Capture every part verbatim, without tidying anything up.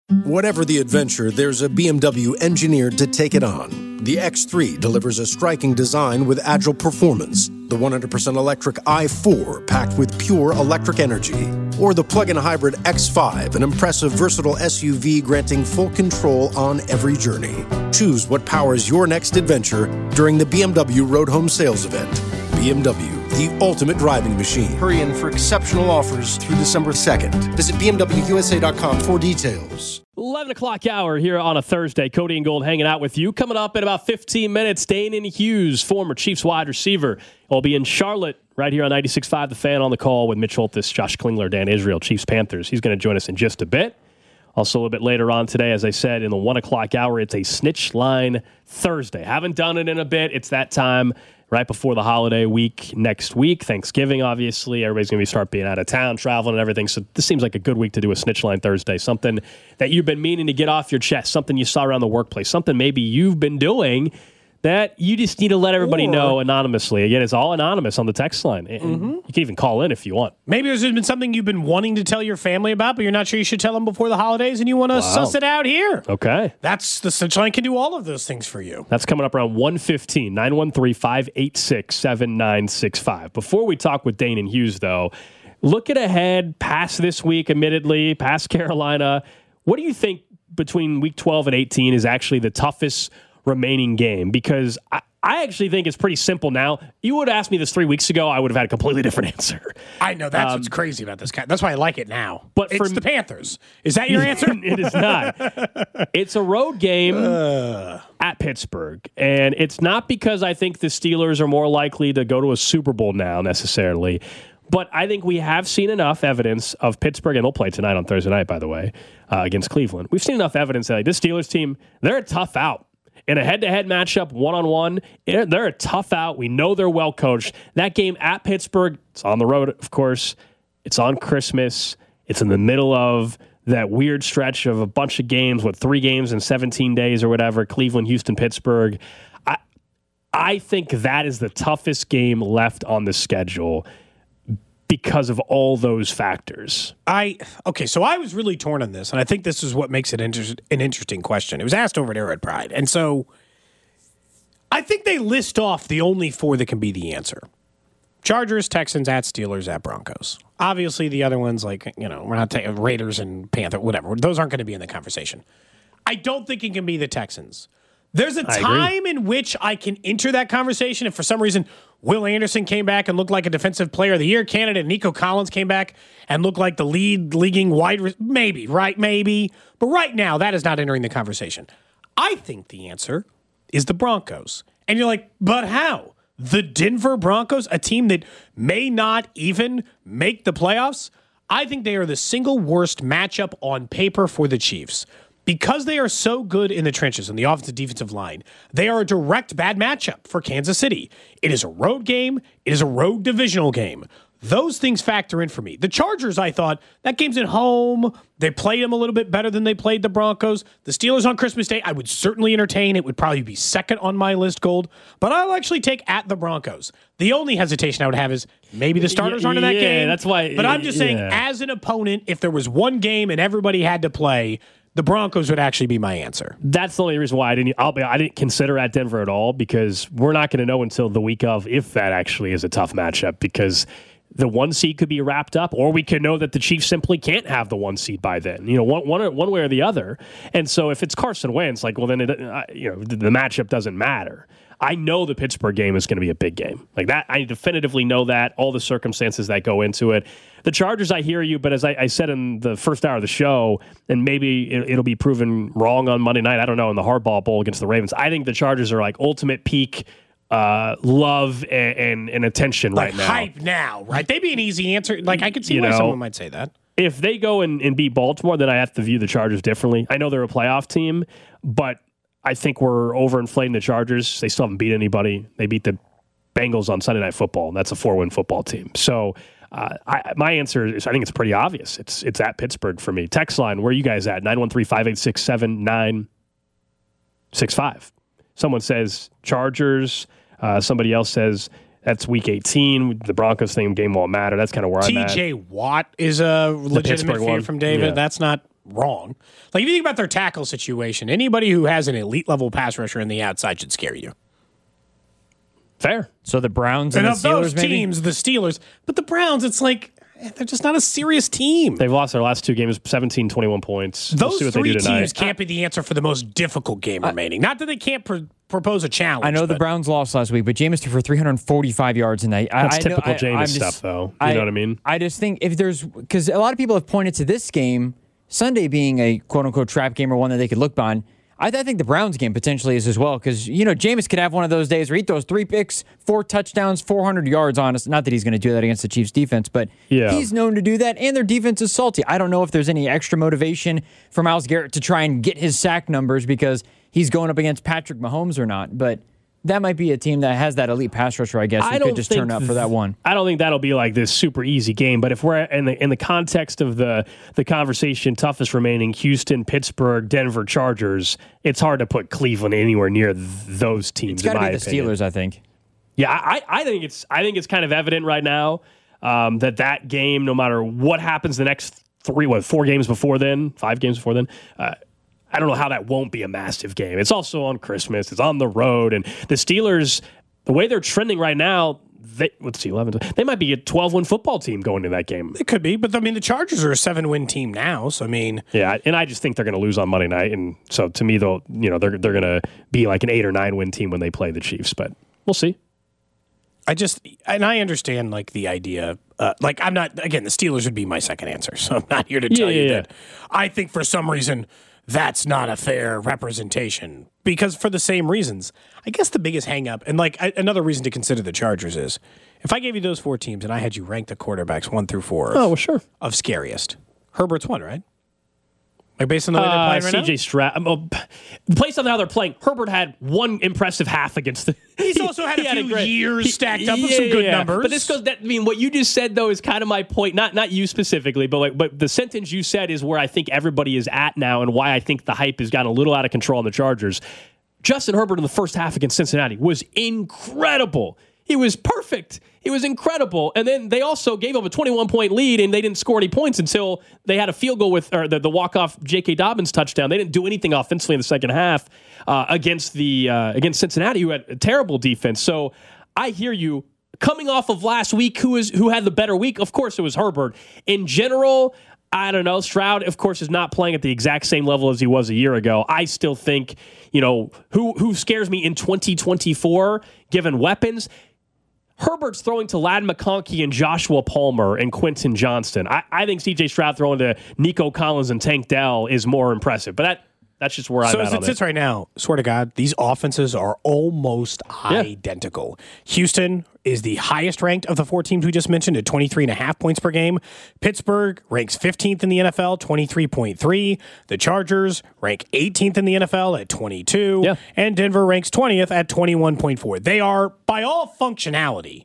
Whatever the adventure, there's a B M W engineered to take it on. The X three delivers a striking design with agile performance. The one hundred percent electric i four packed with pure electric energy. Or the plug-in hybrid X five, an impressive versatile S U V granting full control on every journey. Choose what powers your next adventure during the B M W Road Home Sales Event. B M W, the ultimate driving machine. Hurry in for exceptional offers through December second. Visit B M W U S A dot com for details. eleven o'clock hour here on a Thursday. Cody and Gold hanging out with you. Coming up in about fifteen minutes, Danon Hughes, former Chiefs wide receiver, will be in Charlotte right here on ninety-six point five The Fan on the call with Mitch Holthus, Josh Klingler, Dan Israel, Chiefs Panthers. He's going to join us in just a bit. Also, a little bit later on today, as I said, in the one o'clock hour, it's a Snitch Line Thursday. Haven't done it in a bit. It's that time right before the holiday week next week. Thanksgiving, obviously. Everybody's going to be start being out of town, traveling and everything. So this seems like a good week to do a Snitch Line Thursday. Something that you've been meaning to get off your chest, something you saw around the workplace, something maybe you've been doing that you just need to let everybody or, know anonymously. Again, it's all anonymous on the text line. Mm-hmm. You can even call in if you want. Maybe there's been something you've been wanting to tell your family about, but you're not sure you should tell them before the holidays, and you want to wow. suss it out here. Okay. That's the Snitch Line can do all of those things for you. That's coming up around one fifteen, nine one three, five eight six, seven nine six five. Before we talk with Danon Hughes, though, looking ahead past this week, admittedly, past Carolina, what do you think between week twelve and eighteen is actually the toughest remaining game? Because I, I actually think it's pretty simple now. You would have asked me this three weeks ago, I would have had a completely different answer. I know. That's um, what's crazy about this guy. That's why I like it now. But it's for the Panthers. Is that your answer? It is not. It's a road game uh. at Pittsburgh. And it's not because I think the Steelers are more likely to go to a Super Bowl now necessarily. But I think we have seen enough evidence of Pittsburgh, and they'll play tonight on Thursday night, by the way, uh, against Cleveland. We've seen enough evidence that like, this Steelers team, they're a tough out. In a head-to-head matchup, one-on-one, they're a tough out. We know they're well-coached. That game at Pittsburgh, it's on the road, of course. It's on Christmas. It's in the middle of that weird stretch of a bunch of games, what, three games in seventeen days or whatever, Cleveland, Houston, Pittsburgh. I, I think that is the toughest game left on the schedule because of all those factors. I okay, so I was really torn on this, and I think this is what makes it inter- an interesting question. It was asked over at Arrowhead Pride, and so I think they list off the only four that can be the answer. Chargers, Texans, at Steelers, at Broncos. Obviously, the other ones, like, you know, we're not taking Raiders and Panther, whatever. Those aren't going to be in the conversation. I don't think it can be the Texans. There's a time in which I can enter that conversation if for some reason Will Anderson came back and looked like a Defensive Player of the Year candidate, Nico Collins came back and looked like the lead leaguing wide re- maybe, right? Maybe. But right now, that is not entering the conversation. I think the answer is the Broncos. And you're like, but how? The Denver Broncos, a team that may not even make the playoffs? I think they are the single worst matchup on paper for the Chiefs. Because they are so good in the trenches on the offensive defensive line, they are a direct bad matchup for Kansas City. It is a road game. It is a road divisional game. Those things factor in for me. The Chargers, I thought, that game's at home. They played them a little bit better than they played the Broncos. The Steelers on Christmas Day, I would certainly entertain. It would probably be second on my list, Gold. But I'll actually take at the Broncos. The only hesitation I would have is maybe the starters aren't in that yeah, game. That's why. But I'm just yeah. saying, as an opponent, if there was one game and everybody had to play, the Broncos would actually be my answer. That's the only reason why I didn't. I'll be, I didn't consider at Denver at all because we're not going to know until the week of if that actually is a tough matchup because the one seed could be wrapped up, or we could know that the Chiefs simply can't have the one seed by then. You know, one one, one way or the other. And so if it's Carson Wentz, like, well, then it, uh, you know the, the matchup doesn't matter. I know the Pittsburgh game is going to be a big game. Like that, I definitively know that, all the circumstances that go into it. The Chargers, I hear you, but as I, I said in the first hour of the show, and maybe it, it'll be proven wrong on Monday night, I don't know, in the Hardball Bowl against the Ravens, I think the Chargers are like ultimate peak uh, love and, and, and attention like right now. Hype now, right? They'd be an easy answer. Like, I could see you why know, someone might say that. If they go and, and beat Baltimore, then I have to view the Chargers differently. I know they're a playoff team, but I think we're overinflating the Chargers. They still haven't beat anybody. They beat the Bengals on Sunday Night Football, and that's a four-win football team. So uh, I, my answer is, I think it's pretty obvious. It's it's at Pittsburgh for me. Text line, where are you guys at? nine one three, five eight six, seven nine six five. Someone says Chargers. Uh, somebody else says that's week eighteen. The Broncos thing game won't matter. That's kind of where I'm at. T J Watt is a legitimate fear from David. Yeah. That's not wrong. Like, if you think about their tackle situation, anybody who has an elite-level pass rusher in the outside should scare you. Fair. So the Browns and, And the of Steelers, those maybe? teams, the Steelers. But the Browns, it's like, they're just not a serious team. They've lost their last two games, seventeen, twenty-one points. Those we'll see what three they do tonight. teams can't be the answer for the most difficult game remaining. Not that they can't pr- propose a challenge. I know the but- Browns lost last week, but Jameis threw for three hundred forty-five yards tonight. That's I, I know- typical I- Jameis I'm stuff, just- though. You know what I mean? I just think if there's, because a lot of people have pointed to this game, Sunday being a quote unquote trap game or one that they could look on. I, I think the Browns game potentially is as well, because, you know, Jameis could have one of those days where he throws three picks, four touchdowns, four hundred yards on us. Not that he's going to do that against the Chiefs defense, but Yeah. he's known to do that, and their defense is salty. I don't know if there's any extra motivation for Myles Garrett to try and get his sack numbers because he's going up against Patrick Mahomes or not, but that might be a team that has that elite pass rusher, I guess, I who don't could just think turn up for th- that one. I don't think that'll be like this super easy game. But if we're in the in the context of the the conversation, toughest remaining Houston, Pittsburgh, Denver, Chargers, it's hard to put Cleveland anywhere near th- those teams. It's got to in be my the opinion. Steelers, I think. Yeah, I, I think it's I think it's kind of evident right now um, that that game, no matter what happens the next three, what four games before then, five games before then. Uh, I don't know how that won't be a massive game. It's also on Christmas. It's on the road. And the Steelers, the way they're trending right now, they, let's see, eleven, they might be a twelve-win football team going to that game. It could be, but I mean, the Chargers are a seven-win team now, so I mean, Yeah, and I just think they're going to lose on Monday night. And so to me, they'll, you know, they're, they're going to be like an eight or nine win team when they play the Chiefs. But we'll see. I just, and I understand, like, the idea, uh, like, I'm not, again, the Steelers would be my second answer, so I'm not here to tell Yeah, you yeah, that I think for some reason that's not a fair representation, because for the same reasons. I guess the biggest hang up, and like I, another reason to consider the Chargers is, if I gave you those four teams and I had you rank the quarterbacks one through four Oh, well, sure. of scariest, Herbert's one, right? Like, based on the way they're Uh, playing right C J now? Stroud. Um, oh, based on how they're playing, Herbert had one impressive half against the. He's also had a he few great- years he- stacked up of yeah, some good yeah. numbers. But this goes. That I mean, what you just said though is kind of my point. Not not you specifically, but like, but the sentence you said is where I think everybody is at now, and why I think the hype has gotten a little out of control on the Chargers. Justin Herbert in the first half against Cincinnati was incredible. He was perfect. He was incredible. And then they also gave up a twenty-one point lead, and they didn't score any points until they had a field goal with or the, the walk-off J K. Dobbins touchdown. They didn't do anything offensively in the second half uh, against the uh, against Cincinnati, who had a terrible defense. So I hear you. Coming off of last week, who is who had the better week? Of course, it was Herbert. In general, I don't know. Stroud, of course, is not playing at the exact same level as he was a year ago. I still think, you know, who who scares me in twenty twenty-four, given weapons? Herbert's throwing to Ladd McConkey and Joshua Palmer and Quentin Johnston. I, I think C J Stroud throwing to Nico Collins and Tank Dell is more impressive. But that that's just where I'm So at as on it it. sits right now, swear to God, these offenses are almost identical. Houston is the highest ranked of the four teams we just mentioned at twenty-three and a half points per game. Pittsburgh ranks fifteenth in the N F L, twenty-three point three. The Chargers rank eighteenth in the N F L at twenty-two. Yeah. And Denver ranks twentieth at twenty-one point four. They are, by all functionality,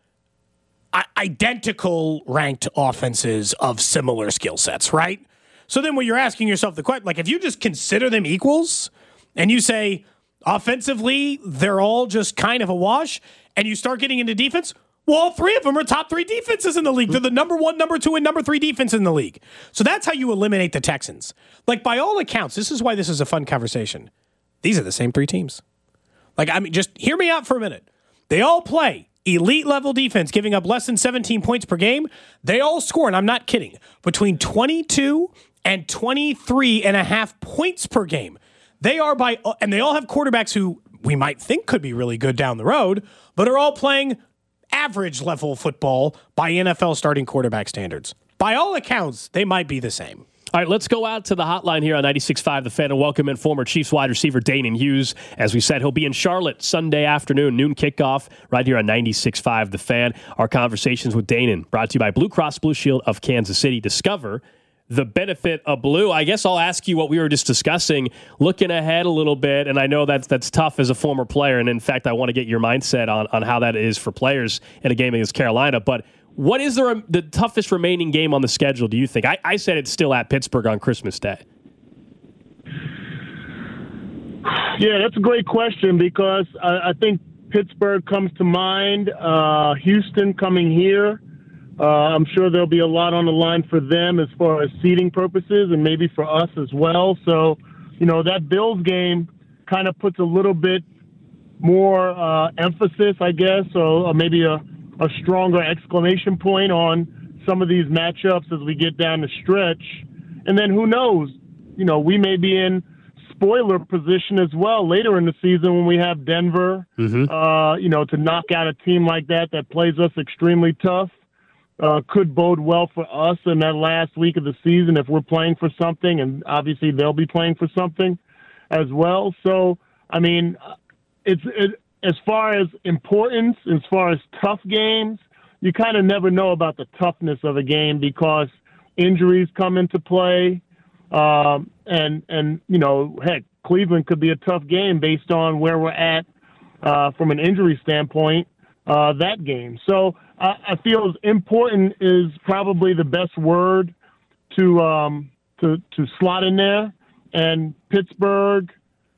I- identical ranked offenses of similar skill sets, right? So then when you're asking yourself the question, like if you just consider them equals and you say offensively, they're all just kind of a wash, and you start getting into defense, well, all three of them are top three defenses in the league. They're the number one, number two, and number three defense in the league. So that's how you eliminate the Texans. Like by all accounts, this is why this is a fun conversation. These are the same three teams. Like, I mean, just hear me out for a minute. They all play elite level defense, giving up less than seventeen points per game. They all score, and I'm not kidding, between twenty-two and twenty-three and a half points per game. They are by, and they all have quarterbacks who we might think could be really good down the road, but are all playing average level football by N F L starting quarterback standards. By all accounts, they might be the same. All right, let's go out to the hotline here on ninety-six point five The Fan and welcome in former Chiefs wide receiver Danon Hughes. As we said, he'll be in Charlotte Sunday afternoon, noon kickoff, right here on ninety-six point five The Fan. Our conversations with Danon brought to you by Blue Cross Blue Shield of Kansas City. Discover the benefit of blue. I guess I'll ask you what we were just discussing, looking ahead a little bit, and I know that's that's tough as a former player, and in fact, I want to get your mindset on, on how that is for players in a game against Carolina, but what is the, the toughest remaining game on the schedule, do you think? I, I said it's still at Pittsburgh on Christmas Day. Yeah, that's a great question because I, I think Pittsburgh comes to mind, uh, Houston coming here. Uh, I'm sure there'll be a lot on the line for them as far as seeding purposes and maybe for us as well. So, you know, that Bills game kind of puts a little bit more uh, emphasis, I guess, or, or maybe a, a stronger exclamation point on some of these matchups as we get down the stretch. And then who knows, you know, we may be in spoiler position as well later in the season when we have Denver, mm-hmm. uh, you know, to knock out a team like that that plays us extremely tough. Uh, could bode well for us in that last week of the season if we're playing for something, and obviously they'll be playing for something as well. So, I mean, it's it, as far as importance, as far as tough games, you kind of never know about the toughness of a game because injuries come into play, um, and and you know, heck, Cleveland could be a tough game based on where we're at uh, from an injury standpoint. Uh, that game. So I, I feel as important is probably the best word to um, to to slot in there. And Pittsburgh,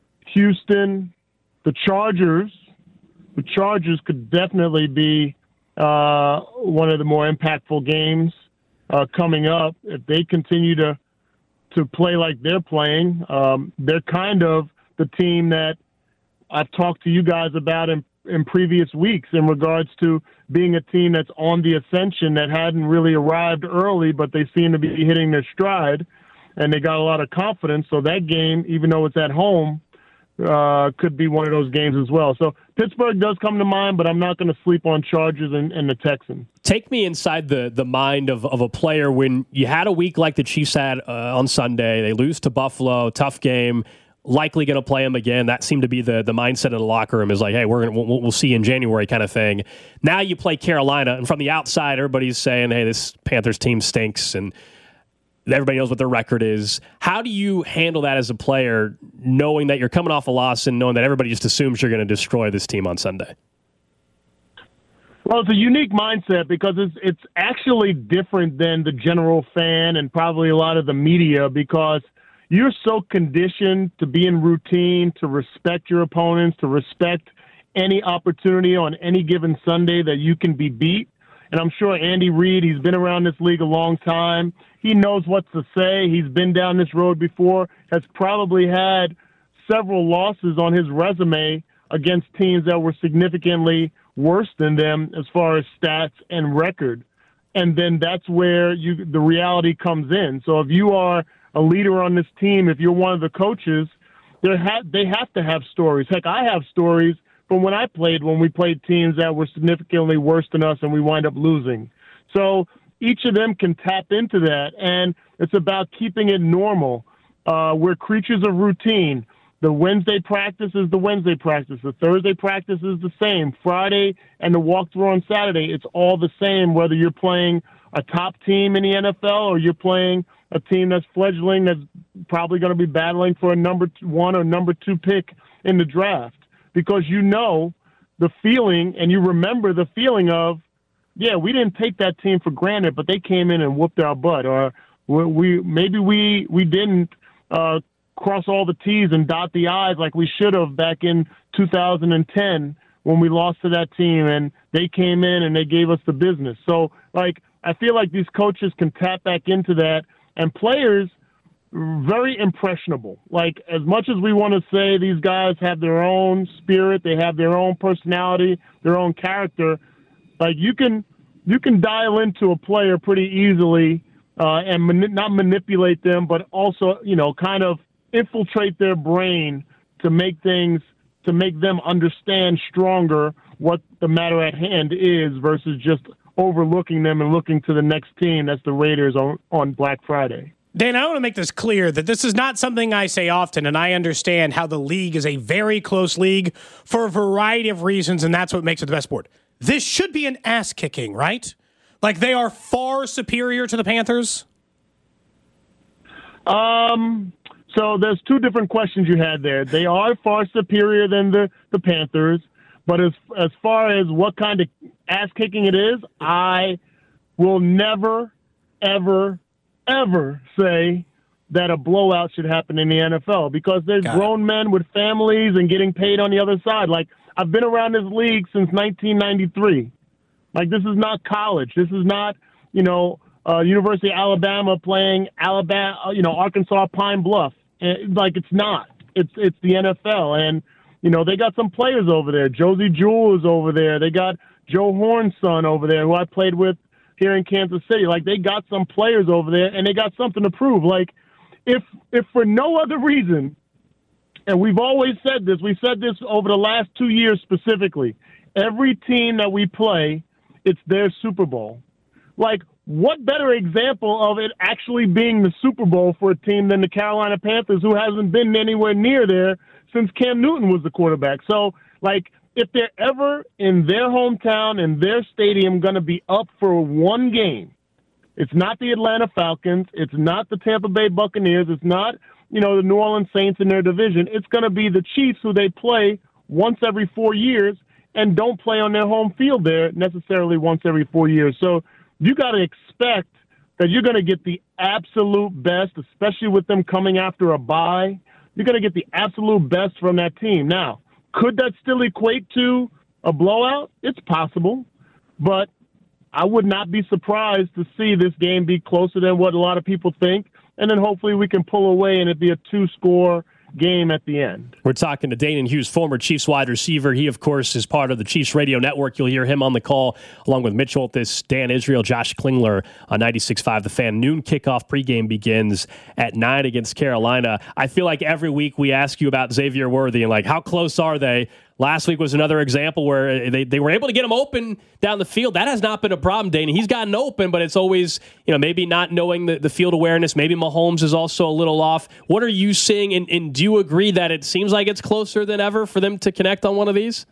Houston, the Chargers, the Chargers could definitely be uh, one of the more impactful games uh, coming up if they continue to to play like they're playing. Um, they're kind of the team that I've talked to you guys about in in previous weeks in regards to being a team that's on the ascension that hadn't really arrived early, but they seem to be hitting their stride and they got a lot of confidence. So that game, even though it's at home, uh, could be one of those games as well. So Pittsburgh does come to mind, but I'm not going to sleep on Chargers and, and the Texans. Take me inside the the mind of, of a player when you had a week like the Chiefs had uh, on Sunday. They lose to Buffalo, tough game. Likely going to play him again. That seemed to be the the mindset in the locker room is like, hey, we're gonna we'll, we'll see you in January kind of thing. Now you play Carolina, and from the outside, everybody's saying, hey, this Panthers team stinks, and everybody knows what their record is. How do you handle that as a player, knowing that you're coming off a loss and knowing that everybody just assumes you're going to destroy this team on Sunday? Well, it's a unique mindset because it's it's actually different than the general fan and probably a lot of the media because you're so conditioned to be in routine, to respect your opponents, to respect any opportunity on any given Sunday that you can be beat. And I'm sure Andy Reid, he's been around this league a long time. He knows what to say. He's been down this road before, has probably had several losses on his resume against teams that were significantly worse than them as far as stats and record. And then that's where you the reality comes in. So if you are a leader on this team, if you're one of the coaches, they ha- they have to have stories. Heck, I have stories from when I played, when we played teams that were significantly worse than us and we wind up losing. So each of them can tap into that, and it's about keeping it normal. Uh, we're creatures of routine. The Wednesday practice is the Wednesday practice. The Thursday practice is the same. Friday and the walkthrough on Saturday, it's all the same, whether you're playing a top team in the N F L or you're playing a team that's fledgling that's probably going to be battling for a number one or number two pick in the draft because you know the feeling and you remember the feeling of, yeah, we didn't take that team for granted, but they came in and whooped our butt. Or we maybe we, we didn't uh, cross all the T's and dot the I's like we should have back in two thousand ten when we lost to that team and they came in and they gave us the business. So, like, I feel like these coaches can tap back into that. And players, very impressionable. Like, as much as we want to say these guys have their own spirit, they have their own personality, their own character, like, you can you can dial into a player pretty easily uh, and mani- not manipulate them, but also, you know, kind of infiltrate their brain to make things, to make them understand stronger what the matter at hand is versus just overlooking them and looking to the next team. That's the Raiders on, on Black Friday. Dan, I want to make this clear that this is not something I say often, and I understand how the league is a very close league for a variety of reasons, and that's what makes it the best sport. This should be an ass-kicking, right? Like, they are far superior to the Panthers? Um. So there's two different questions you had there. They are far superior than the, the Panthers, but as as far as what kind of ass-kicking it is, I will never, ever, ever say that a blowout should happen in the N F L because there's Got grown it. men with families and getting paid on the other side. Like, I've been around this league since nineteen ninety-three. Like, this is not college. This is not you know, uh, University of Alabama playing Alabama, you know, Arkansas Pine Bluff. And, like, it's not. It's it's the N F L. And, you know, they got some players over there. Josie Jewell is over there. They got Joe Horn's son over there, who I played with here in Kansas City. Like, they got some players over there, and they got something to prove. Like, if if for no other reason, and we've always said this, we said this over the last two years specifically, every team that we play, it's their Super Bowl. Like, what better example of it actually being the Super Bowl for a team than the Carolina Panthers, who hasn't been anywhere near there since Cam Newton was the quarterback? So, like, if they're ever in their hometown and their stadium going to be up for one game, it's not the Atlanta Falcons, it's not the Tampa Bay Buccaneers, it's not, you know, the New Orleans Saints in their division. It's going to be the Chiefs, who they play once every four years and don't play on their home field there necessarily once every four years. So you got to expect that you're going to get the absolute best, especially with them coming after a bye. You're going to get the absolute best from that team. Now, could that still equate to a blowout? It's possible, but I would not be surprised to see this game be closer than what a lot of people think, and then hopefully we can pull away and it be a two-score game at the end. We're talking to Danan Hughes, former Chiefs wide receiver. He, of course, is part of the Chiefs radio network. You'll hear him on the call, along with Mitch Holthus, Dan Israel, Josh Klingler on ninety-six point five The Fan. Noon kickoff pregame begins at nine against Carolina. I feel like every week we ask you about Xavier Worthy and, like, how close are they? Last week was another example where they, they were able to get him open down the field. That has not been a problem, Dana. He's gotten open, but it's always, you know, maybe not knowing the, the field awareness. Maybe Mahomes is also a little off. What are you seeing, and, and do you agree that it seems like it's closer than ever for them to connect on one of these?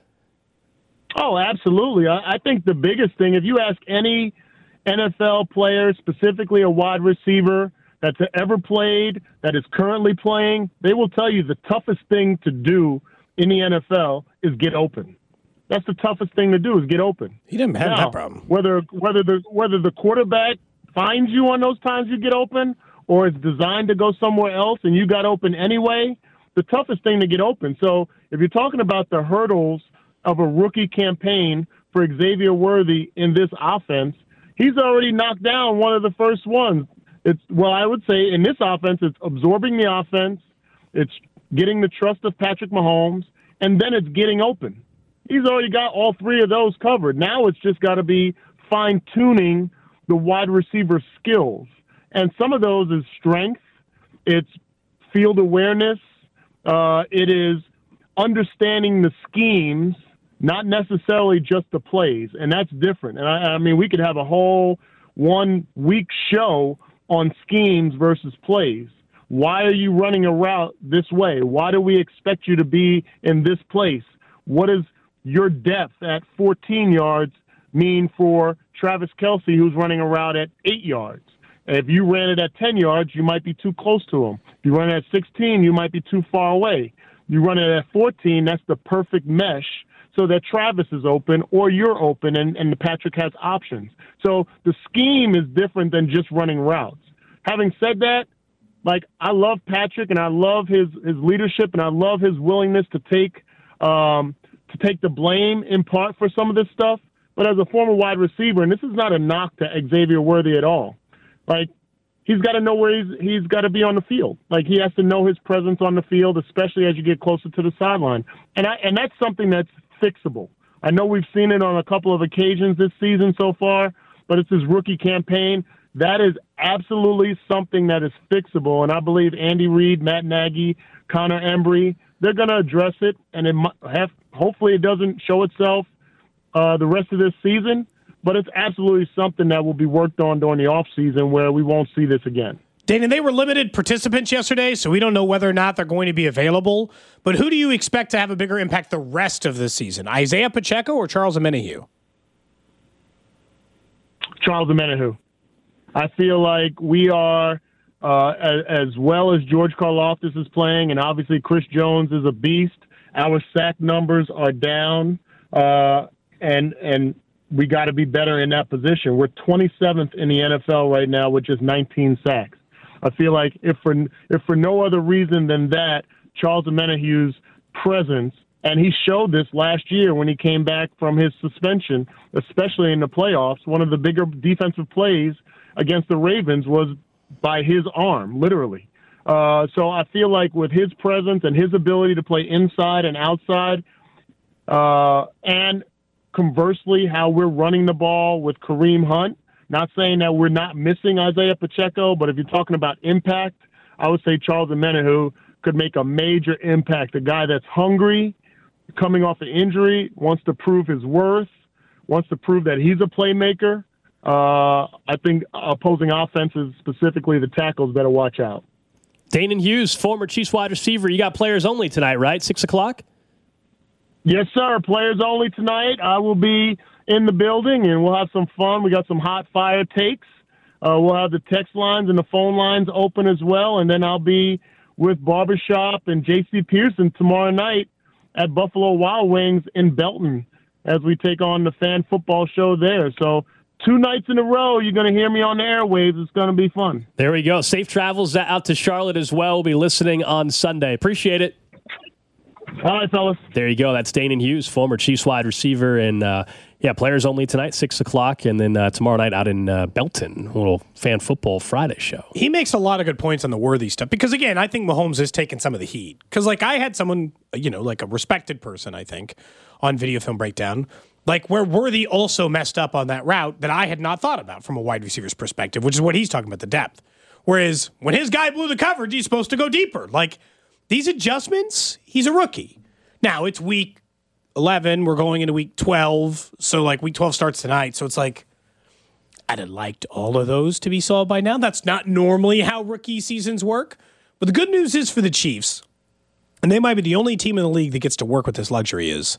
Oh, absolutely. I, I think the biggest thing, if you ask any N F L player, specifically a wide receiver that's ever played, that is currently playing, they will tell you the toughest thing to do in the N F L is get open. That's the toughest thing to do, is get open. He didn't have now, that problem. Whether whether the whether the quarterback finds you on those times you get open, or it's designed to go somewhere else and you got open anyway, the toughest thing to get open. So if you're talking about the hurdles of a rookie campaign for Xavier Worthy in this offense, he's already knocked down one of the first ones. It's well, I would say in this offense, it's absorbing the offense, it's getting the trust of Patrick Mahomes, and then it's getting open. He's already got all three of those covered. Now it's just got to be fine-tuning the wide receiver skills. And some of those is strength, it's field awareness, uh, it is understanding the schemes, not necessarily just the plays, and that's different. And I, I mean, we could have a whole one-week show on schemes versus plays. Why are you running a route this way? Why do we expect you to be in this place? What does your depth at fourteen yards mean for Travis Kelce, who's running a route at eight yards? If you ran it at ten yards, you might be too close to him. If you run it at sixteen, you might be too far away. You run it at fourteen, that's the perfect mesh so that Travis is open or you're open and, and Patrick has options. So the scheme is different than just running routes. Having said that, like, I love Patrick and I love his, his leadership and I love his willingness to take um, to take the blame in part for some of this stuff. But as a former wide receiver, and this is not a knock to Xavier Worthy at all, like, he's got to know where he's he's got to be on the field. Like, he has to know his presence on the field, especially as you get closer to the sideline. And I, and that's something that's fixable. I know we've seen it on a couple of occasions this season so far, but it's his rookie campaign. That is absolutely something that is fixable, and I believe Andy Reid, Matt Nagy, Connor Embry, they're going to address it, and it might have, hopefully it doesn't show itself uh, the rest of this season, but it's absolutely something that will be worked on during the offseason where we won't see this again. Dana, they were limited participants yesterday, so we don't know whether or not they're going to be available, but who do you expect to have a bigger impact the rest of the season, Isaiah Pacheco or Charles Omenihu? Charles Omenihu. I feel like we are, uh, as, as well as George Karlaftis is playing, and obviously Chris Jones is a beast. Our sack numbers are down, uh, and and we got to be better in that position. We're twenty-seventh in the N F L right now with just nineteen sacks. I feel like if for if for no other reason than that, Charles Omenihu's presence And he showed this last year when he came back from his suspension, especially in the playoffs. One of the bigger defensive plays against the Ravens was by his arm, literally. Uh, so I feel like with his presence and his ability to play inside and outside, uh, and conversely, how we're running the ball with Kareem Hunt, not saying that we're not missing Isaiah Pacheco, but if you're talking about impact, I would say Charles Omenihu could make a major impact. A guy that's hungry, coming off an injury, wants to prove his worth, wants to prove that he's a playmaker. Uh, I think opposing offenses, specifically the tackles, better watch out. Danon Hughes, former Chiefs wide receiver. You got players only tonight, right? Six o'clock? Yes, sir. Players only tonight. I will be in the building, and we'll have some fun. We got some hot fire takes. Uh, we'll have the text lines and the phone lines open as well, and then I'll be with Barbershop and J C Pearson tomorrow night at Buffalo Wild Wings in Belton as we take on the fan football show there. So two nights in a row, you're going to hear me on the airwaves. It's going to be fun. There we go. Safe travels out to Charlotte as well. We'll be listening on Sunday. Appreciate it. All right, fellas. There you go. That's Danon Hughes, former Chiefs wide receiver. And, uh, yeah, players only tonight, six o'clock. And then uh, tomorrow night out in uh, Belton, a little fan football Friday show. He makes a lot of good points on the Worthy stuff. Because, again, I think Mahomes is taking some of the heat. Because, like, I had someone, you know, like a respected person, I think, on Video Film Breakdown, like where Worthy also messed up on that route that I had not thought about from a wide receiver's perspective, which is what he's talking about, the depth. Whereas when his guy blew the coverage, he's supposed to go deeper. Like, these adjustments, he's a rookie. Now, it's week eleven. We're going into week twelve. So, like, week twelve starts tonight. So, it's like, I'd have liked all of those to be solved by now. That's not normally how rookie seasons work. But the good news is for the Chiefs, and they might be the only team in the league that gets to work with this luxury, is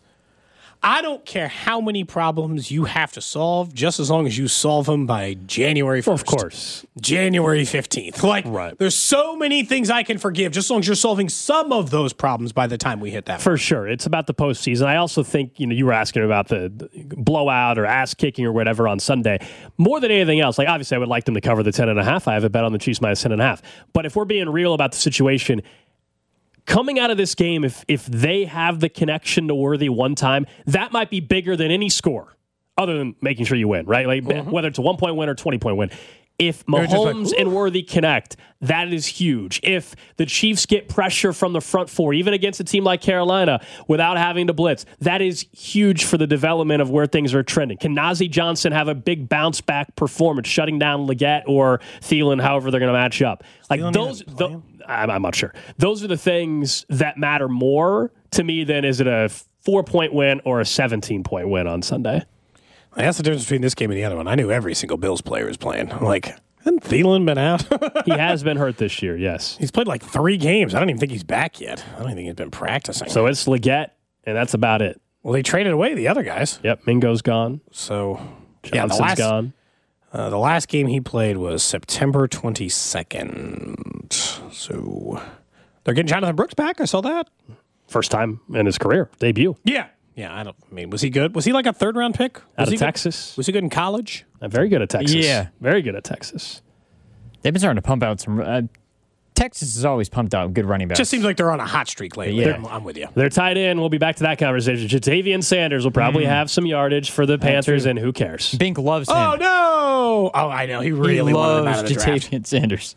I don't care how many problems you have to solve, just as long as you solve them by January first. Of course. January fifteenth. Like, right. There's so many things I can forgive, just as long as you're solving some of those problems by the time we hit that. For sure. It's about the postseason. I also think, you know, you were asking about the, the blowout or ass kicking or whatever on Sunday. More than anything else, like, obviously I would like them to cover the ten and a half. I have a bet on the Chiefs minus ten and a half. But if we're being real about the situation, coming out of this game, if if they have the connection to Worthy one time, that might be bigger than any score, other than making sure you win, right? Like mm-hmm. whether it's a one-point win or twenty-point win. If Mahomes like, and Worthy connect, that is huge. If the Chiefs get pressure from the front four, even against a team like Carolina, without having to blitz, that is huge for the development of where things are trending. Can Najee Johnson have a big bounce-back performance, shutting down Leggett or Thielen, however they're going to match up? Like Thielen those, the, I'm, I'm not sure. Those are the things that matter more to me than is it a four-point win or a seventeen-point win on Sunday. That's the difference between this game and the other one. I knew every single Bills player was playing. I'm like, hasn't Thielen been out? He has been hurt this year, yes. He's played like three games. I don't even think he's back yet. I don't even think he's been practicing. So it's Leggett, and that's about it. Well, they traded away the other guys. Yep, Mingo's gone. So, Johnson's yeah, the last, gone. Uh, the last game he played was September twenty-second. So they're getting Jonathan Brooks back. I saw that. First time in his career, debut. Yeah. Yeah, I don't I mean, was he good? Was he like a third round pick? Was Out of he Texas. Good? Was he good in college? Uh, very good at Texas. Yeah. Very good at Texas. They've been starting to pump out some. Uh, Texas has always pumped out good running backs. Just seems like they're on a hot streak lately. Yeah. I'm, I'm with you. They're tied in. We'll be back to that conversation. Jatavian Sanders will probably mm. have some yardage for the Panthers, and who cares? Bink loves him. Oh, no! Oh, I know. He really he wanted him out loves of the draft. Jatavian Sanders.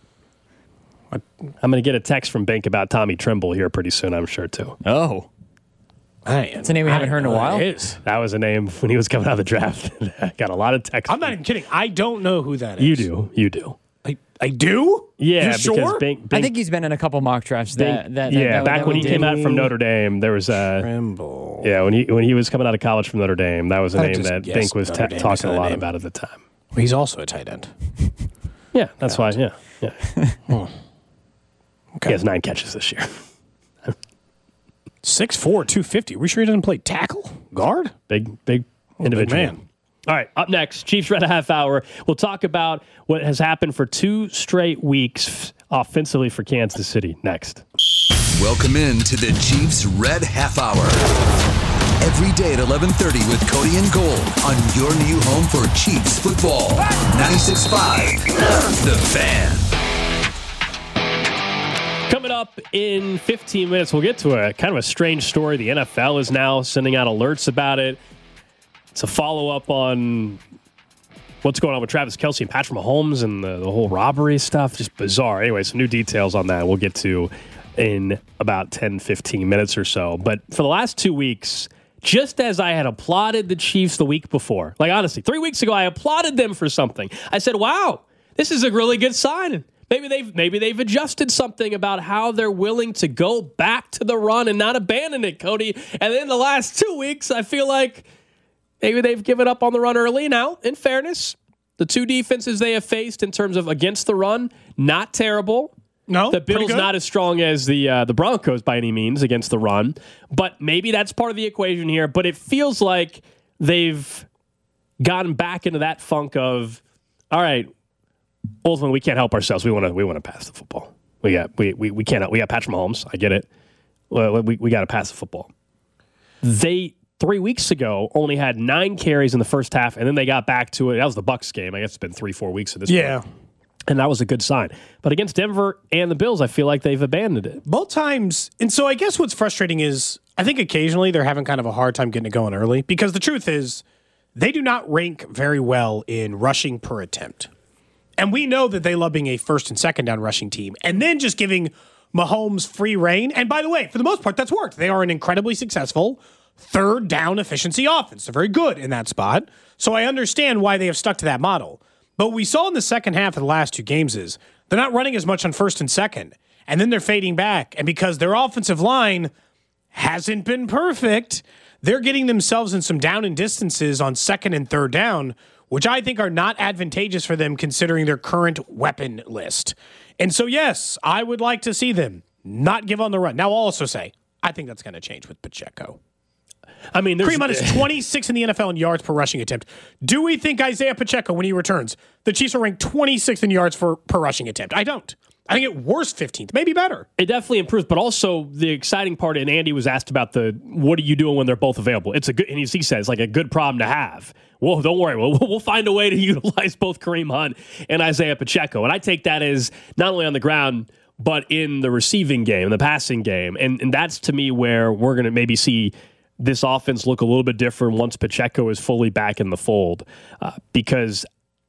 I'm going to get a text from Bink about Tommy Trimble here pretty soon, I'm sure, too. Oh. That's a name we haven't heard in a while. That is. That was a name when he was coming out of the draft. I got a lot of texts. I'm not even kidding. I don't know who that is. You do. You do. I, I do? Yeah, you because sure? Bink, Bink, I think he's been in a couple mock drafts. That, Bink, that, that, yeah, that, back that when he did. came out from Notre Dame, there was a Trimble. yeah when he when he was coming out of college from Notre Dame, that was a I name just that guessed Bink was Notre ta- Dame talking a is lot name. about at the time. Well, he's also a tight end. Yeah, that's why. Yeah, yeah. Hmm. Okay. He has nine catches this year. six four, two fifty. Are we sure he doesn't play tackle? Guard? Big, big Oh, individual. big man. All right, up next, Chiefs Red Half Hour. We'll talk about what has happened for two straight weeks offensively for Kansas City. Next. Welcome in to the Chiefs Red Half Hour. Every day at eleven thirty with Cody and Gold on your new home for Chiefs football. ninety-six point five The Fan. Coming up in fifteen minutes, we'll get to a kind of a strange story. The N F L is now sending out alerts about it. It's a follow-up on what's going on with Travis Kelce and Patrick Mahomes and the, the whole robbery stuff. Just bizarre. Anyway, some new details on that we'll get to in about ten, fifteen minutes or so. But for the last two weeks, just as I had applauded the Chiefs the week before, like honestly, three weeks ago, I applauded them for something. I said, wow, this is a really good sign. Maybe they've maybe they've adjusted something about how they're willing to go back to the run and not abandon it, Cody. And then the last two weeks, I feel like maybe they've given up on the run early. Now, in fairness, the two defenses they have faced in terms of against the run, not terrible. No, the Bills not as strong as the uh, the Broncos by any means against the run, but maybe that's part of the equation here. But it feels like they've gotten back into that funk of, all right, ultimately, we can't help ourselves. We want to. We want to pass the football. We got. We we we can't. We got Patrick Mahomes. I get it. Well, we we got to pass the football. They three weeks ago only had nine carries in the first half, and then they got back to it. That was the Bucs game. I guess it's been three, four weeks at this yeah. point. And that was a good sign. But against Denver and the Bills, I feel like they've abandoned it. Both times. And so I guess what's frustrating is I think occasionally they're having kind of a hard time getting it going early because the truth is they do not rank very well in rushing per attempt. And we know that they love being a first and second down rushing team and then just giving Mahomes free reign. And by the way, for the most part, that's worked. They are an incredibly successful third down efficiency offense. They're very good in that spot. So I understand why they have stuck to that model. But what we saw in the second half of the last two games is they're not running as much on first and second. And then they're fading back. And because their offensive line hasn't been perfect, they're getting themselves in some down and distances on second and third down, which I think are not advantageous for them considering their current weapon list. And so, yes, I would like to see them not give on the run. Now, I'll also say, I think that's going to change with Pacheco. I mean, Kareem Hunt is twenty-sixth in the N F L in yards per rushing attempt. Do we think Isaiah Pacheco, when he returns, the Chiefs are ranked twenty-sixth in yards for, per rushing attempt? I don't. I think at worst fifteenth, maybe better. It definitely improves, but also the exciting part, and Andy was asked about the, what are you doing when they're both available? It's a good, and he says, like a good problem to have. Well, don't worry. We'll, we'll find a way to utilize both Kareem Hunt and Isaiah Pacheco. And I take that as not only on the ground, but in the receiving game, the passing game. And, and that's, to me, where we're going to maybe see this offense look a little bit different once Pacheco is fully back in the fold. Uh, because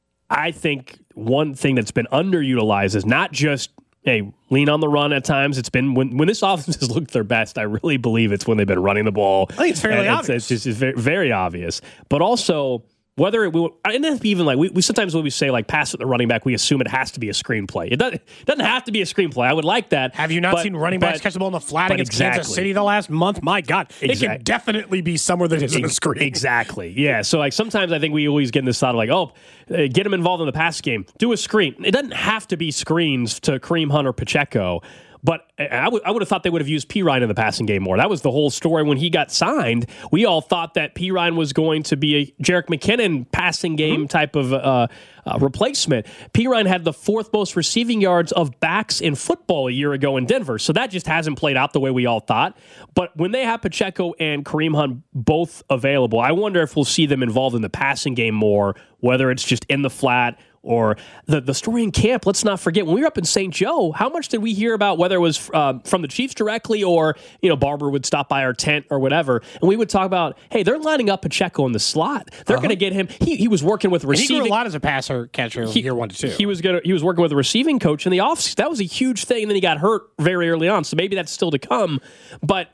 I think one thing that's been underutilized is not just, hey, lean on the run at times. It's been when, when this offense has looked their best, I really believe it's when they've been running the ball. I think it's fairly and obvious. It's, it's just very, very obvious. But also, whether it will, and then even like we, we sometimes when we say like pass with the running back, we assume it has to be a screenplay. It doesn't, it doesn't have to be a screenplay. I would like that. Have you not but, seen running backs but, catch the ball in the flat against exactly. Kansas City the last month? My God, it Exactly. can definitely be somewhere that isn't a screen. Exactly. Yeah. So like sometimes I think we always get in this thought of like, oh, uh, get them involved in the pass game. Do a screen. It doesn't have to be screens to Kareem Hunt or Pacheco. But I would I would have thought they would have used Perine in the passing game more. That was the whole story when he got signed. We all thought that Perine was going to be a Jerick McKinnon passing game mm-hmm. type of uh, uh, replacement. Perine had the fourth most receiving yards of backs in football a year ago in Denver. So that just hasn't played out the way we all thought. But when they have Pacheco and Kareem Hunt both available, I wonder if we'll see them involved in the passing game more, whether it's just in the flat or the, the story in camp. Let's not forget, when we were up in Saint Joe, how much did we hear about whether it was uh, from the Chiefs directly or, you know, Barber would stop by our tent or whatever, and we would talk about, hey, they're lining up Pacheco in the slot. They're uh-huh. going to get him. He he was working with receiving. And he grew a lot as a passer catcher he, year one to two. He was gonna, he was working with a receiving coach in the offseason. That was a huge thing, and then he got hurt very early on, so maybe that's still to come. But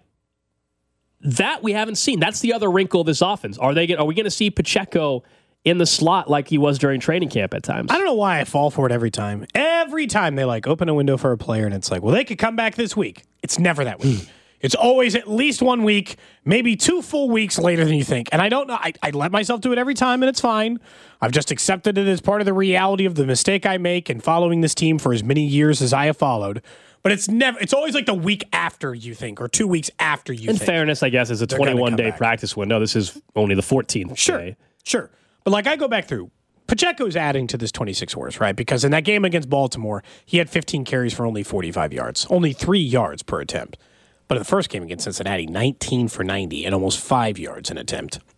that we haven't seen. That's the other wrinkle of this offense. Are they? Are we going to see Pacheco in the slot like he was during training camp at times? I don't know why I fall for it every time. Every time they like open a window for a player and it's like, well, they could come back this week. It's never that week. It's always at least one week, maybe two full weeks later than you think. And I don't know. I, I let myself do it every time and it's fine. I've just accepted it as part of the reality of the mistake I make and following this team for as many years as I have followed. But it's never. It's always like the week after you think, or two weeks after you in think. In fairness, I guess, it's a twenty-one day practice window. This is only the fourteenth sure, day. Sure. But like I go back through, Pacheco's adding to this twenty-six horse, right? Because in that game against Baltimore, he had fifteen carries for only forty-five yards, only three yards per attempt. But in the first game against Cincinnati, nineteen for ninety and almost five yards an attempt.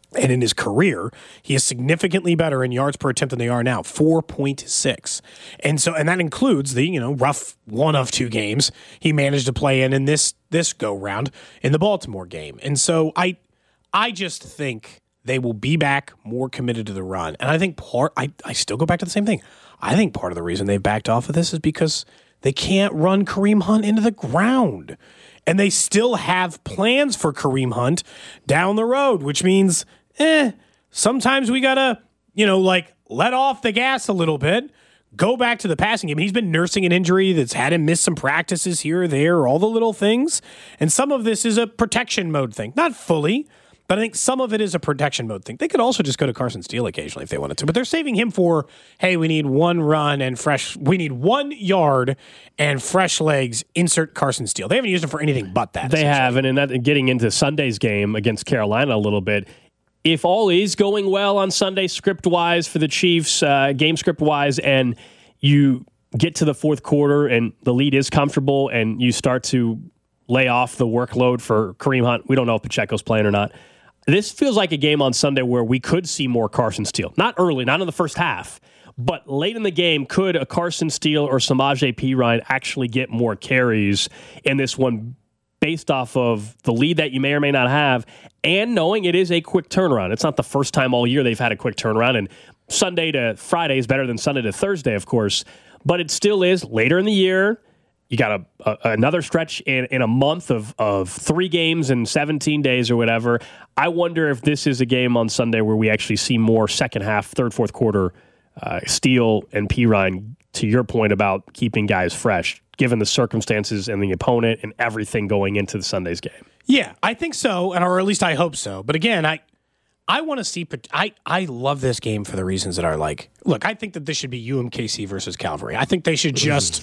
And in his career, he is significantly better in yards per attempt than they are now, four point six. And so, and that includes the, you know, rough one of two games he managed to play in in this this go round in the Baltimore game. And so I I just think they will be back more committed to the run. And I think part I, I still go back to the same thing. I think part of the reason they've backed off of this is because they can't run Kareem Hunt into the ground. And they still have plans for Kareem Hunt down the road, which means Eh, sometimes we got to, you know, like let off the gas a little bit, go back to the passing game. He's been nursing an injury that's had him miss some practices here or there, all the little things. And some of this is a protection mode thing. Not fully, but I think some of it is a protection mode thing. They could also just go to Carson Steele occasionally if they wanted to, but they're saving him for, hey, we need one run and fresh, we need one yard and fresh legs, insert Carson Steele. They haven't used him for anything but that. They have, and in that, getting into Sunday's game against Carolina a little bit, if all is going well on Sunday script-wise for the Chiefs, uh, game script-wise, and you get to the fourth quarter and the lead is comfortable and you start to lay off the workload for Kareem Hunt, we don't know if Pacheco's playing or not. This feels like a game on Sunday where we could see more Carson Steele. Not early, not in the first half, but late in the game, could a Carson Steele or Samaje Perine actually get more carries in this one based off of the lead that you may or may not have, and knowing it is a quick turnaround. It's not the first time all year they've had a quick turnaround, and Sunday to Friday is better than Sunday to Thursday, of course, but it still is later in the year. You got a, a another stretch in, in a month of, of three games in seventeen days or whatever. I wonder if this is a game on Sunday where we actually see more second half, third, fourth quarter uh, Steele and Perine, to your point about keeping guys fresh, given the circumstances and the opponent and everything going into the Sunday's game. Yeah, I think so, and or at least I hope so. But again, I I want to see. I I love this game for the reasons that are like, look, I think that this should be U M K C versus Calvary. I think they should just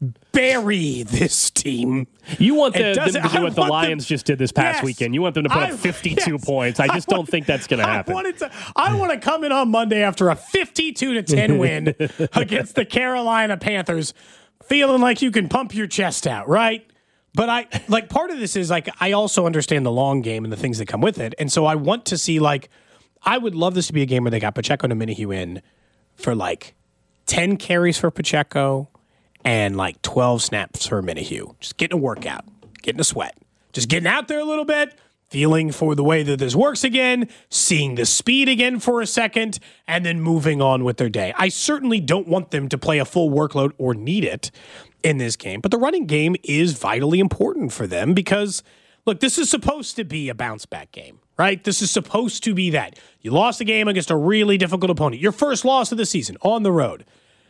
bury this team. You want the, them to do I what the Lions them, just did this past yes, weekend. You want them to put I, up fifty-two yes, points. I just I want, don't think that's going to happen. I, to, I want to come in on Monday after a fifty-two to ten win against the Carolina Panthers, feeling like you can pump your chest out, right? But I like part of this is like I also understand the long game and the things that come with it. And so I want to see like I would love this to be a game where they got Pacheco and Omenihu in for like ten carries for Pacheco and like twelve snaps for Omenihu. Just getting a workout, getting a sweat. Just getting out there a little bit, feeling for the way that this works again, seeing the speed again for a second, and then moving on with their day. I certainly don't want them to play a full workload or need it in this game, but the running game is vitally important for them because, look, this is supposed to be a bounce-back game, right? This is supposed to be that. You lost a game against a really difficult opponent. Your first loss of the season on the road.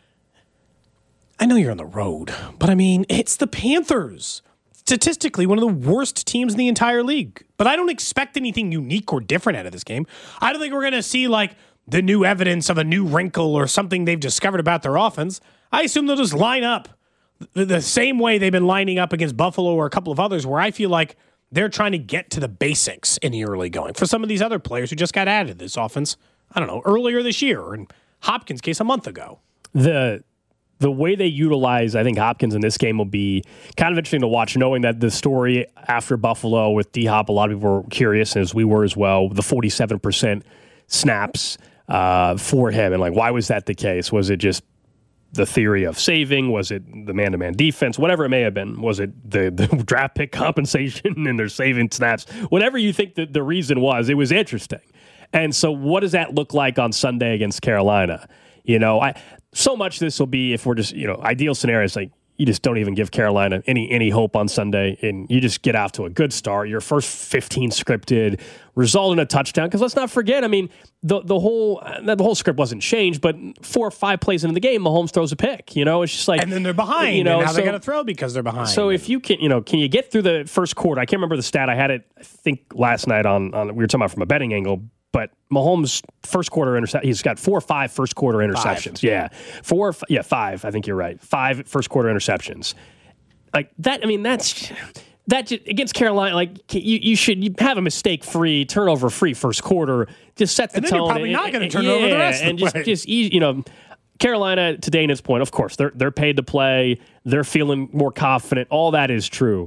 I know you're on the road, but I mean, it's the Panthers. Statistically, one of the worst teams in the entire league. But I don't expect anything unique or different out of this game. I don't think we're going to see, like, the new evidence of a new wrinkle or something they've discovered about their offense. I assume they'll just line up the same way they've been lining up against Buffalo or a couple of others where I feel like they're trying to get to the basics in the early going. For some of these other players who just got added to this offense, I don't know, earlier this year, or in Hopkins' case, a month ago. The the way they utilize, I think, Hopkins in this game will be kind of interesting to watch, knowing that the story after Buffalo with D-Hop, a lot of people were curious, as we were as well, the forty-seven percent snaps uh, for him. And, like, why was that the case? Was it just the theory of saving? Was it the man-to-man defense? Whatever it may have been. Was it the, the draft pick compensation and they're saving snaps? Whatever you think the, the reason was, it was interesting. And so what does that look like on Sunday against Carolina? You know, I so much this will be, if we're just, you know, ideal scenarios, like you just don't even give Carolina any any hope on Sunday, and you just get off to a good start. Your first fifteen scripted, result in a touchdown. Because let's not forget, I mean, the the whole the whole script wasn't changed, but four or five plays into the game, Mahomes throws a pick. You know, it's just like, and then they're behind. You know, and now so, they got to throw because they're behind. So if you can, you know, can you get through the first quarter? I can't remember the stat. I had it, I think, last night on on we were talking about from a betting angle. But Mahomes' first quarter interception, he's got four or five first quarter interceptions. Five. Yeah. Four, yeah, five. I think you're right. Five first quarter interceptions. Like that, I mean, that's, that against Carolina, like you, you should you have a mistake free, turnover free first quarter. Just set the and then tone. You're probably not going to turn yeah, over the rest and of the just, way. just, you know, Carolina, to Dana's point, of course, they're, they're paid to play. They're feeling more confident. All that is true.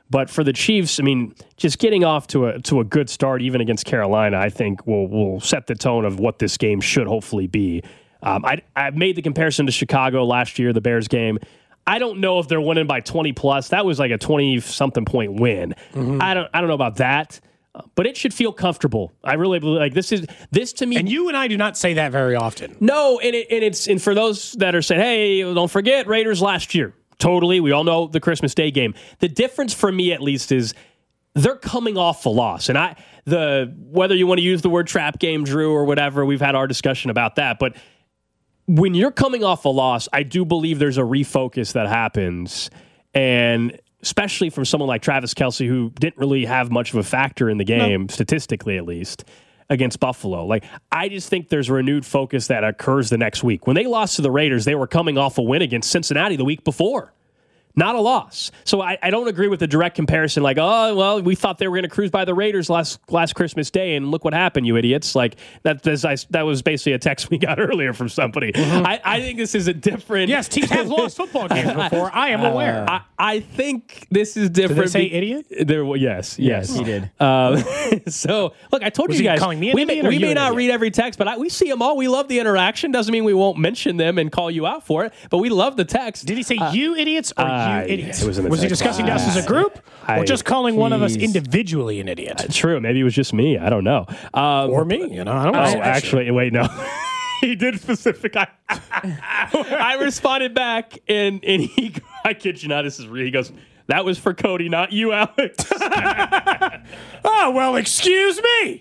But for the Chiefs, I mean, just getting off to a to a good start, even against Carolina, I think will will set the tone of what this game should hopefully be. Um, I I made the comparison to Chicago last year, the Bears game. I don't know if they're winning by twenty plus. That was like a twenty something point win. Mm-hmm. I don't I don't know about that. But it should feel comfortable. I really believe like this is this to me. And you and I do not say that very often. No, and it, and it's and for those that are saying, hey, don't forget Raiders last year. Totally, we all know the Christmas Day game. The difference for me, at least, is they're coming off a loss, and I the whether you want to use the word trap game, Drew, or whatever, we've had our discussion about that. But when you're coming off a loss, I do believe there's a refocus that happens, and especially from someone like Travis Kelce, who didn't really have much of a factor in the game, no. statistically at least, against Buffalo. Like, I just think there's a renewed focus that occurs the next week. When they lost to the Raiders, they were coming off a win against Cincinnati the week before. Not a loss. So I, I don't agree with the direct comparison like, oh, well, we thought they were going to cruise by the Raiders last last Christmas Day, and look what happened, you idiots. Like, that I, that was basically a text we got earlier from somebody. Mm-hmm. I, I think this is a different... Yes, teams have lost football games before. I am aware. I, I think this is different. Did they say idiot? There, yes, yes. Yes, he did. Um, so, look, I told was you guys, calling me an we idiot may, or we you may an not idiot? read every text, but I, we see them all. We love the interaction. Doesn't mean we won't mention them and call you out for it, but we love the text. Did he say uh, you idiots or uh, you idiots? It was in the Was he text. discussing us as a group, I- or just calling one of us Jeez. individually an idiot? Uh, True. Maybe it was just me. I don't know. Um, Or me? You know, I don't Oh, know. actually, wait, no. He did specific. I, I responded back, and, and he, I kid you not, this is real. He goes, that was for Cody, not you, Alex. Oh, well, excuse me.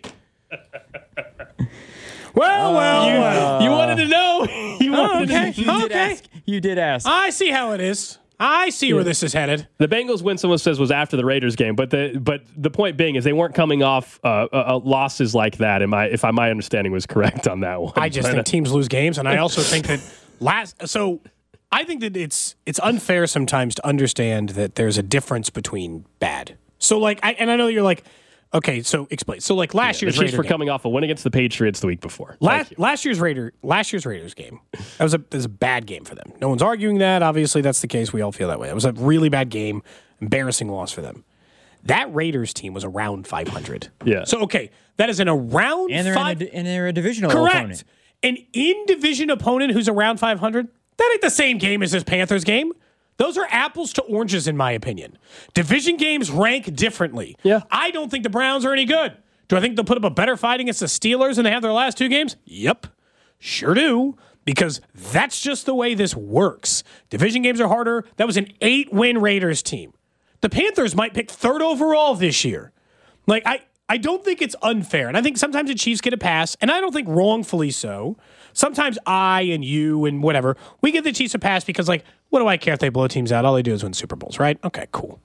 Well, well, you, well. you wanted to know. You wanted okay. to know. You did Okay. ask. You did ask. I see how it is. I see where this is headed. The Bengals win, someone says, was after the Raiders game, but the but the point being is they weren't coming off uh, uh, uh, losses like that. Am I, if I, my understanding was correct on that one? I just think teams lose games, and I also think that last. So I think that it's it's unfair sometimes to understand that there's a difference between bad. So like, I and I know you're like, okay, so explain. So like last the year's Chiefs Raider were game. coming off a win against the Patriots the week before. Last, Thank you. last year's Raider, last year's Raiders game, that was a that was a bad game for them. No one's arguing that. Obviously, that's the case. We all feel that way. It was a really bad game, embarrassing loss for them. That Raiders team was around five hundred. Yeah. So okay, that is an around and they're five. in a, and they're a divisional Correct. opponent. An in division opponent who's around five hundred. That ain't the same game as this Panthers game. Those are apples to oranges, in my opinion. Division games rank differently. Yeah. I don't think the Browns are any good. Do I think they'll put up a better fight against the Steelers than they have their last two games? Yep. Sure do. Because that's just the way this works. Division games are harder. That was an eight-win Raiders team. The Panthers might pick third overall this year. Like, I, I don't think it's unfair. And I think sometimes the Chiefs get a pass, and I don't think wrongfully so. Sometimes I and you and whatever, we give the Chiefs a pass because, like, what do I care if they blow teams out? All they do is win Super Bowls, right? Okay, cool.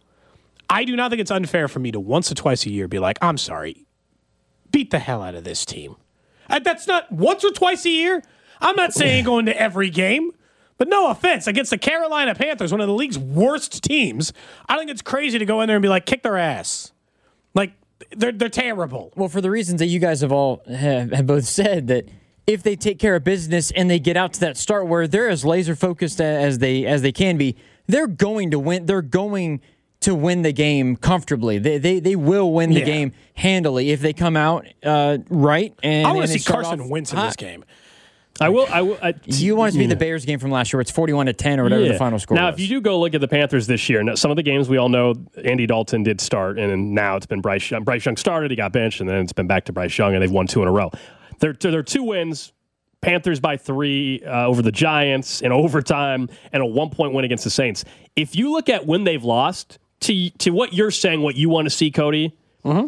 I do not think it's unfair for me to once or twice a year be like, I'm sorry, beat the hell out of this team. Uh, That's not once or twice a year. I'm not saying going to every game, but no offense, against the Carolina Panthers, one of the league's worst teams, I think it's crazy to go in there and be like, kick their ass. Like, they're they're terrible. Well, for the reasons that you guys have all have, have both said, that if they take care of business and they get out to that start where they're as laser focused as they as they can be, they're going to win. They're going to win the game comfortably. They they, they will win the Yeah. game handily if they come out uh, right. And I want and to they see start Carson off Wentz in hot. this game. I will. I will. I, You want it to be yeah. the Bears game from last year, where it's forty-one to ten or whatever Yeah. the final score Now, was. if you do go look at the Panthers this year, now, some of the games we all know Andy Dalton did start, and now it's been Bryce Young. Bryce Young started, he got benched, and then it's been back to Bryce Young, and they've won two in a row. They're, they're two wins, Panthers by three uh, over the Giants in overtime, and a one-point win against the Saints. If you look at when they've lost, to, to what you're saying, what you want to see, Cody, Mm-hmm.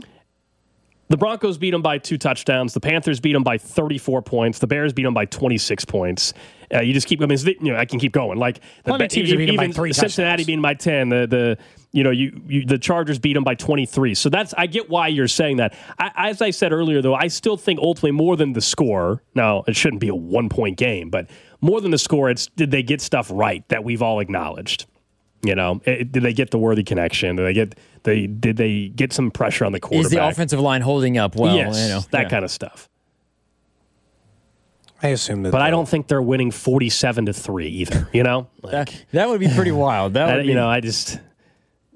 the Broncos beat them by two touchdowns. The Panthers beat them by thirty-four points. The Bears beat them by twenty-six points. Uh, you just keep. I mean, you know, I can keep going. Like the Plenty of teams have beat 'em by even three Cincinnati touchdowns. beat them by ten. The the you know you, you the Chargers beat them by twenty-three. So that's I get why you're saying that. I, as I said earlier, though, I still think ultimately more than the score. Now it shouldn't be a one-point game, but more than the score, it's did they get stuff right that we've all acknowledged. You know, it, did they get the Worthy connection? Did they get they did they get some pressure on the quarterback? Is the offensive line holding up well? Yes, you know, that yeah. kind of stuff. I assume that. But I don't think they're winning forty-seven to three either. You know, like, That, that would be pretty wild. That I, would you be, know, I just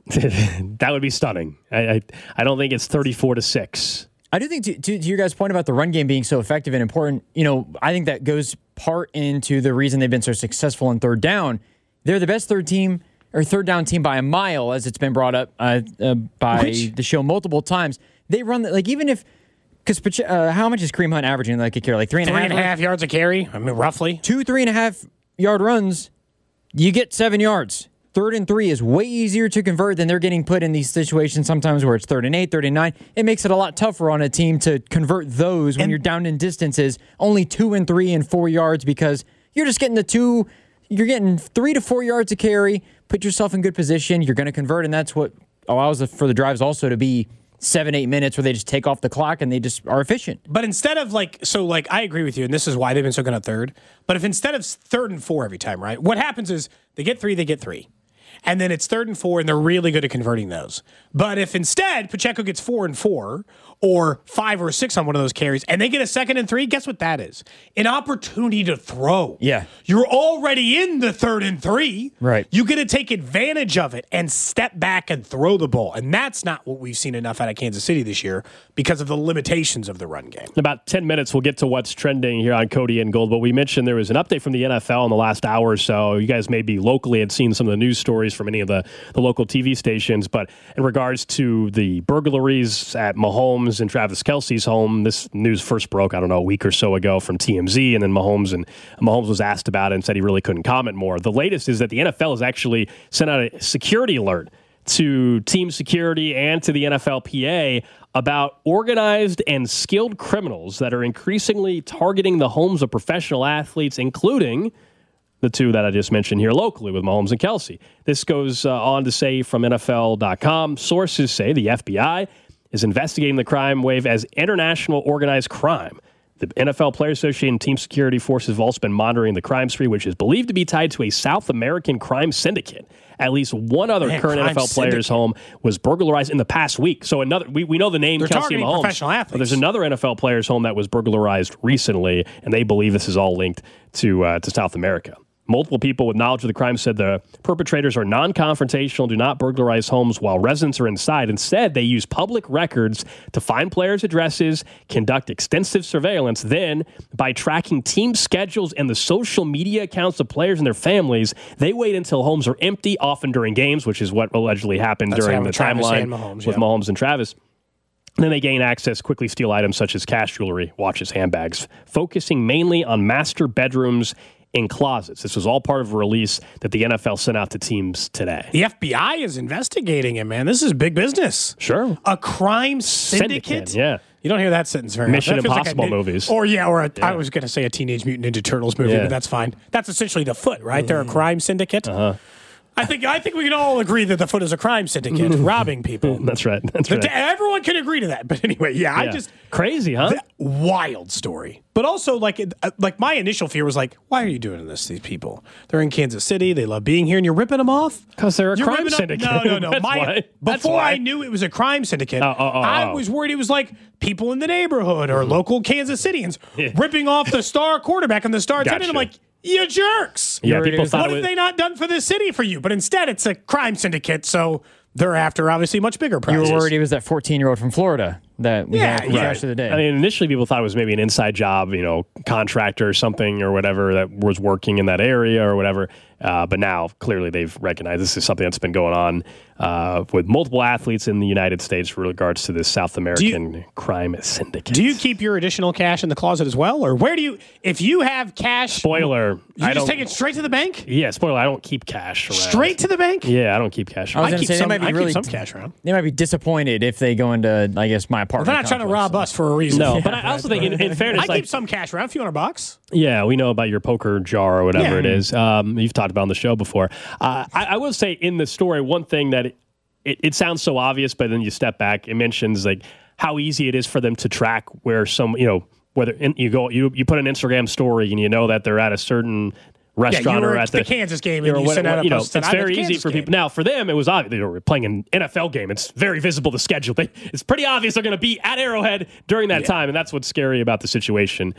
That would be stunning. I, I I don't think it's thirty-four to six. I do think, to, to, to your guys' point about the run game being so effective and important, you know, I think that goes part into the reason they've been so successful in third down. They're the best third team or third down team by a mile, as it's been brought up uh, uh, by Which? the show multiple times. They run the, like even if because uh, how much is Kareem Hunt averaging like a carry? Like three and a three half, and a half yards a carry. I mean, roughly two three and a half yard runs. You get seven yards. Third and three is way easier to convert than they're getting put in these situations sometimes where it's third and eight, third and nine. It makes it a lot tougher on a team to convert those when and you're down in distances, only two and three and four yards because you're just getting the two, you're getting three to four yards a carry, put yourself in good position, you're going to convert, and that's what allows for the drives also to be seven, eight minutes where they just take off the clock and they just are efficient. But instead of like, so like, I agree with you, and this is why they've been so good at third, but if instead of third and four every time, right, what happens is they get three, they get three. And then it's third and four, and they're really good at converting those. But if instead Pacheco gets four and four, or five or six on one of those carries, and they get a second and three, guess what that is? An opportunity to throw. Yeah. You're already in the third and three. Right. You get to take advantage of it and step back and throw the ball. And that's not what we've seen enough out of Kansas City this year because of the limitations of the run game. In about ten minutes, we'll get to what's trending here on Cody and Gold. But we mentioned there was an update from the N F L in the last hour or so. You guys maybe locally had seen some of the news stories from any of the, the local T V stations. But in regards to the burglaries at Mahomes and Travis Kelce's home, this news first broke, I don't know, a week or so ago from T M Z. And then Mahomes and Mahomes was asked about it and said he really couldn't comment more. The latest is that the N F L has actually sent out a security alert to team security and to the N F L P A about organized and skilled criminals that are increasingly targeting the homes of professional athletes, including the two that I just mentioned here locally with Mahomes and Kelce. This goes uh, on to say from N F L dot com, sources say the F B I is investigating the crime wave as international organized crime. The N F L Players Association and team security forces have also been monitoring the crime spree, which is believed to be tied to a South American crime syndicate. At least one other Man, current N F L player's syndicate. home was burglarized in the past week. So another, we, we know the name They're Kelce targeting Mahomes. professional athletes. But there's another N F L player's home that was burglarized recently, and they believe this is all linked to uh, to South America. Multiple people with knowledge of the crime said the perpetrators are non-confrontational, do not burglarize homes while residents are inside. Instead, they use public records to find players' addresses, conduct extensive surveillance. Then, by tracking team schedules and the social media accounts of players and their families, they wait until homes are empty, often during games, which is what allegedly happened That's during how the Travis timeline and Mahomes, with yeah. Mahomes and Travis. Then they gain access, quickly steal items such as cash, jewelry, watches, handbags, focusing mainly on master bedrooms in closets. This was all part of a release that the N F L sent out to teams today. The F B I is investigating it, man. This is big business. Sure. A crime syndicate? Syndicate, yeah. You don't hear that sentence very Mission often. That feels Impossible like a, movies. Or, yeah, or a, Yeah. I was going to say a Teenage Mutant Ninja Turtles movie, Yeah. but that's fine. That's essentially the Foot, right? They're a crime syndicate. Uh-huh. I think I think we can all agree that the Foot is a crime syndicate, robbing people. That's right. That's The- right. Everyone can agree to that. But anyway, yeah, I Yeah. just... Crazy, huh? That wild story. But also, like, it- uh, like my initial fear was like, why are you doing this to these people? They're in Kansas City. They love being here, and you're ripping them off? 'Cause they're a You're crime ripping up- syndicate. No, no, no. That's My, why. That's before why. I knew it was a crime syndicate, Oh, oh, oh, I oh. was worried it was like people in the neighborhood or local Kansas Cityans ripping off the star quarterback and the star Gotcha. attendant. I'm like, you jerks. Yeah, You're- people it thought What it have was, they not done for this city for you? But instead, it's a crime syndicate, so they're after obviously much bigger You prizes. were worried he was that fourteen-year-old from Florida that we Yeah, had yeah. trash of the day. I mean, initially people thought it was maybe an inside job, you know, contractor or something or whatever that was working in that area or whatever. Uh, but now clearly they've recognized this is something that's been going on uh, with multiple athletes in the United States with regards to this South American crime syndicate. Do you keep your additional cash in the closet as well? Or where do you, if you have cash, Spoiler. you I just don't, take it straight to the bank? Yeah, spoiler. I don't keep cash around. Straight to the bank? Yeah, I don't keep cash I was around. gonna keep say, they some, might be I really- keep some cash around. They might be disappointed if they go into, I guess, my apartment. They're not trying to complex. rob us for a reason. No, but I also think, in, in fairness, I like, keep some cash around, a few hundred bucks. yeah, we know about your poker jar or whatever Yeah. it is. Um, you've talked about on the show before. Uh, I, I will say in the story, one thing that it, it, it sounds so obvious, but then you step back, it mentions like how easy it is for them to track where some, you know, whether in, you go, you you put an Instagram story and you know that they're at a certain restaurant you were or at at the the Kansas game or and you what- sent out a you know, post that it's I'm at very the easy Kansas for game. people. Now, for them, it was obvious they were playing an N F L game. It's very visible the schedule. They, it's pretty obvious they're going to be at Arrowhead during that time, and that's what's scary about the situation.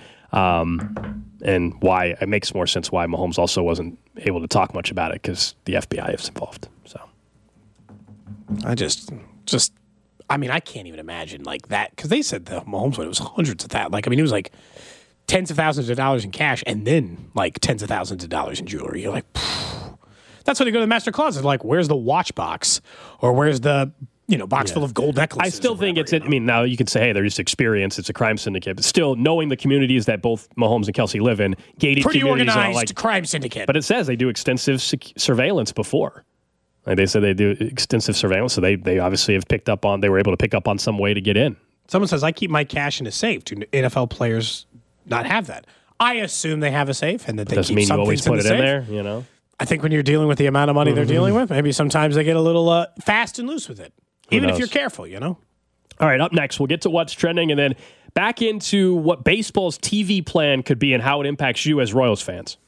Um, and why it makes more sense why Mahomes also wasn't able to talk much about it because the F B I is involved. So I just, just, I mean, I can't even imagine like that because they said the Mahomes one, it was hundreds of that. Like, I mean, it was like tens of thousands of dollars in cash and then like tens of thousands of dollars in jewelry. You're like, phew. That's when they go to the master closet. Like, where's the watch box or where's the you know box yeah. full of gold necklaces? I still whatever, think it's. you know? I mean, now you could say, hey, they're just experience. It's a crime syndicate, but still, knowing the communities that both Mahomes and Kelsey live in, gated pretty communities organized are like crime syndicate. But it says they do extensive sec- surveillance before. Like they said, they do extensive surveillance, so they they obviously have picked up on. They were able to pick up on some way to get in. Someone says, I keep my cash in a safe. Do N F L players not have that? I assume they have a safe and that they Doesn't keep mean you some always things put in it the in safe. there, you know. I think when you're dealing with the amount of money mm-hmm. they're dealing with, maybe sometimes they get a little uh, fast and loose with it. Who Even knows? if you're careful, you know? All right, up next, we'll get to what's trending and then back into what baseball's T V plan could be and how it impacts you as Royals fans.